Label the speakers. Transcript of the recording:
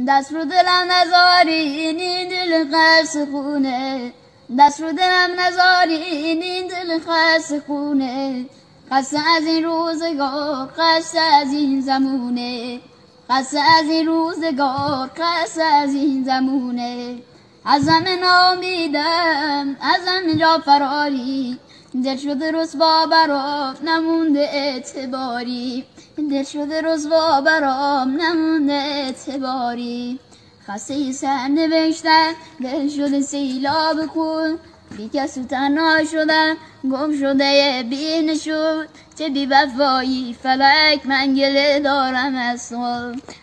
Speaker 1: دست رو دلم نذاری این دل خسته خونه، دست رو دلم نذاری این دل خسته خونه، خسته از این روزگار خسته از این زمونه، خسته از این روزگار خسته از این زمونه. از همه نامیدم از همه جا فراری، دل شده رسوا برام نمونده اعتباری، دل شده رسوا برام نمونده اعتباری. خسته سر نوشتن دل شده سیلاب خون، بی کس و تنها شدم گم شده بی نشون، چه بی وفایی فلک من گله دارم از تو.